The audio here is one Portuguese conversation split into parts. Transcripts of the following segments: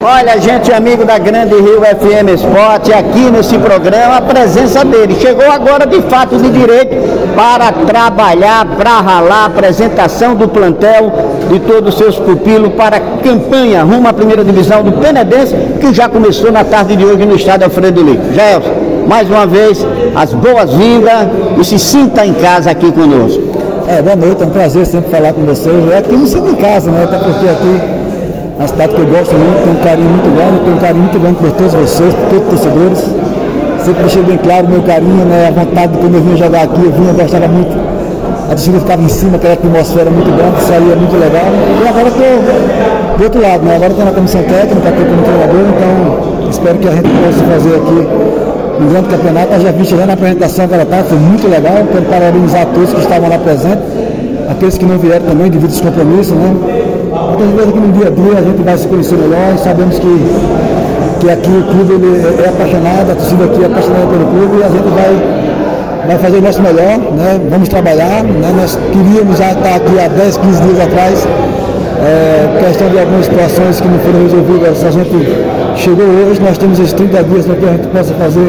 Olha, gente, amigo da Grande Rio FM Esporte, aqui nesse programa, a presença dele. Chegou agora, de fato, de direito, para trabalhar, para ralar, apresentação do plantel, de todos os seus pupilos, para a campanha rumo à primeira divisão do Penedense, que já começou na tarde de hoje no estádio Alfredo Lito. Gelson, mais uma vez, as boas-vindas e se sinta em casa aqui conosco. Boa noite, é um prazer sempre falar com vocês. Aqui não sinto em casa, né? Até porque aqui uma cidade que eu gosto muito, tenho um carinho muito grande, tenho um carinho muito grande por todos vocês, por todos os torcedores. Sempre deixei bem claro o meu carinho, né, a vontade de quando eu vinha jogar aqui, eu gostava muito. A torcida ficava em cima, aquela atmosfera muito grande, isso aí é muito legal. E agora estou do outro lado, né? Agora estou na comissão técnica, estou como treinador, então espero que a gente possa fazer aqui um grande campeonato. Eu já vi chegando na apresentação aquela tarde, foi muito legal. Quero parabenizar todos que estavam lá presentes, aqueles que não vieram também devido aos compromissos, né? Muitas vezes aqui no dia a dia a gente vai se conhecer melhor, sabemos que aqui o clube ele é apaixonado, a torcida aqui é apaixonada pelo clube e a gente vai fazer o nosso melhor, né? Vamos trabalhar, né? Nós queríamos já estar aqui há 10, 15 dias atrás, questão de algumas situações que não foram resolvidas, a gente chegou hoje, nós temos esses 30 dias para que a gente possa fazer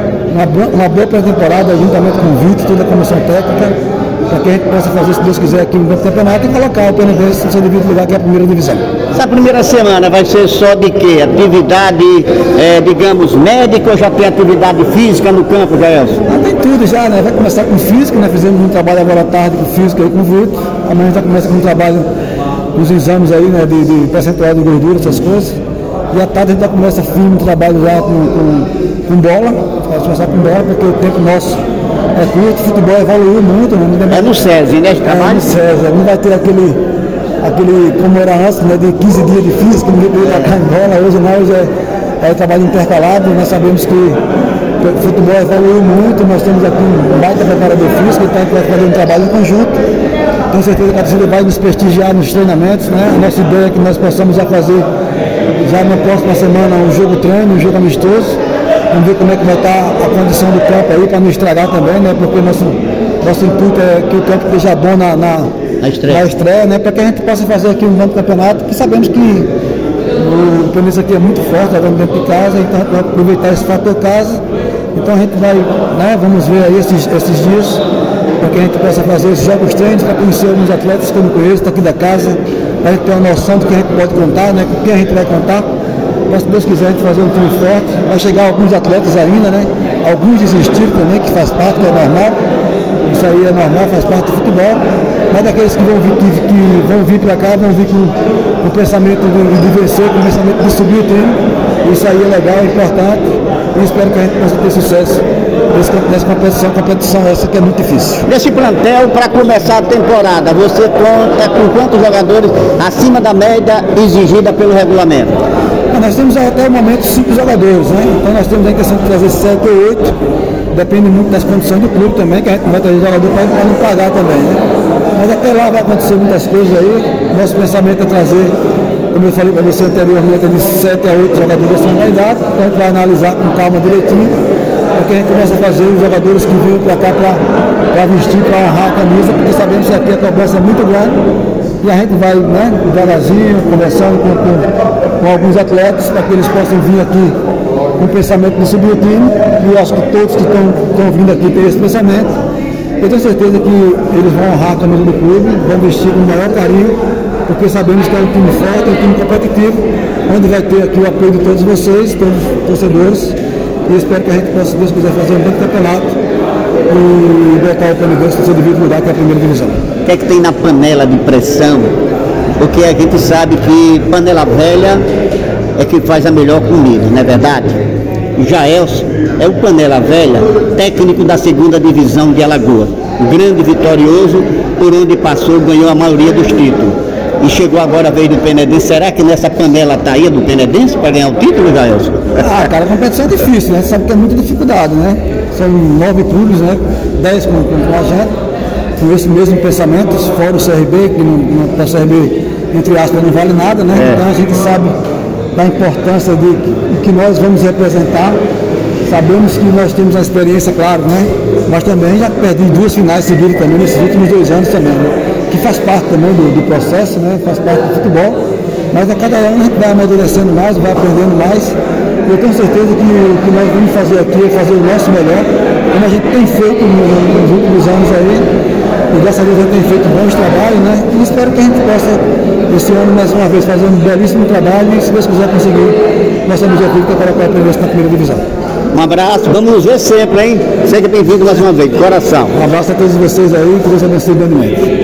uma boa pré-temporada juntamente com o Vitor, toda a comissão técnica, para que a gente possa fazer, se Deus quiser, aqui no campeonato e colocar o Penedense no seu devido lugar, que é a primeira divisão. Essa primeira semana vai ser só de quê? Atividade, digamos, médica ou já tem atividade física no campo, Gelson? Tem tudo já, né? Vai começar com física, né? Fizemos um trabalho agora à tarde com física aí com o Vitor. Amanhã a gente já começa com um trabalho nos exames aí, né? De percentual de gordura, essas coisas. E à tarde a gente já começa firme um trabalho já com bola. Vai começar com bola, porque o tempo nosso é curto, o futebol evoluiu muito, né? É no SESI, né? No SESI, não vai ter aquele como era antes, né? De 15 dias de física, ninguém podia tacar em bola, hoje não, hoje é trabalho intercalado, nós sabemos que o futebol evoluiu muito, nós temos aqui um baita preparador físico, então a gente vai fazer um trabalho em conjunto, tenho certeza que a torcida vai nos prestigiar nos treinamentos, né? A nossa ideia é que nós possamos já fazer, já na próxima semana, um jogo treino, um jogo amistoso. Vamos ver como é que vai estar a condição do campo aí, para não estragar também, né? Porque nosso intuito é que o campo esteja bom na estreia, né? Para que a gente possa fazer aqui um bom campeonato, porque sabemos que o Penedense aqui é muito forte, jogando dentro de casa, então a gente vai aproveitar esse fator casa. Então a gente vai, né? Vamos ver aí esses dias, para que a gente possa fazer esses jogos treinos, para conhecer alguns atletas que eu não conheço, daqui da casa, para a gente ter uma noção do que a gente pode contar, né? Com quem a gente vai contar. Mas se Deus quiser a gente fazer um time forte, vai chegar alguns atletas ainda, né? Alguns desistiram também, que faz parte, que é normal. Isso aí é normal, faz parte do futebol. Mas daqueles que vão vir para cá, vão vir com o pensamento de vencer, com o pensamento de subir o time. Isso aí é legal, é importante. E espero que a gente possa ter sucesso nessa competição essa que é muito difícil. Nesse plantel, para começar a temporada, você conta com quantos jogadores acima da média exigida pelo regulamento? Nós temos até o momento 5 jogadores, né? Então nós temos a intenção de trazer 7 ou 8, depende muito das condições do clube também, que a gente vai trazer jogador para não pagar também, né? Mas até lá vai acontecer muitas coisas aí, nosso pensamento é trazer, como eu falei para você anteriormente, de 7 a 8 jogadores acima da idade, então a gente vai analisar com calma direitinho, para que a gente comece a fazer os jogadores que vêm para cá para vestir, para honrar a camisa, porque sabemos que aqui a cobrança é muito grande. E a gente vai, né, devagarzinho, conversando com alguns atletas, para que eles possam vir aqui com o pensamento de subir o time. E eu acho que todos que estão vindo aqui têm esse pensamento. Eu tenho certeza que eles vão honrar a camisa do clube, vão vestir com o maior carinho, porque sabemos que é um time forte, é um time competitivo, onde vai ter aqui o apoio de todos vocês, todos os torcedores. E espero que a gente possa, se Deus quiser, fazer um bom campeonato e botar o Penedense no seu devido lugar, que é a primeira divisão. O que é que tem na panela de pressão? Porque a gente sabe que panela velha é que faz a melhor comida, não é verdade? O Jaelson é o panela velha, técnico da segunda divisão de Alagoas. Grande vitorioso, por onde passou, ganhou a maioria dos títulos. E chegou agora a vez do Penedense. Será que nessa panela tá aí do Penedense para ganhar o título, Jaelson? Cara, a competição é difícil, né? Você sabe que tem muita dificuldade, né? São 9 clubes, né? 10 com a gente, com esse mesmo pensamento, fora o CRB, que o CRB, entre aspas, não vale nada, né? Então a gente sabe da importância do que nós vamos representar. Sabemos que nós temos a experiência, claro, né? Mas também já perdi 2 finais seguidas também nesses últimos 2 anos também, né? Que faz parte também do processo, né? Faz parte do futebol. Mas a cada ano a gente vai amadurecendo mais, vai aprendendo mais. Eu tenho certeza que o que nós vamos fazer aqui é fazer o nosso melhor, como a gente tem feito nos últimos anos aí, e dessa vez a gente tem feito bons trabalhos, né? E espero que a gente possa, esse ano, mais uma vez, fazer um belíssimo trabalho e, se Deus quiser, conseguir nosso objetivo, que é colocar a presença na primeira divisão. Um abraço, vamos nos ver sempre, hein? Seja bem-vindo mais uma vez, de coração. Um abraço a todos vocês aí, que Deus abençoe grandemente.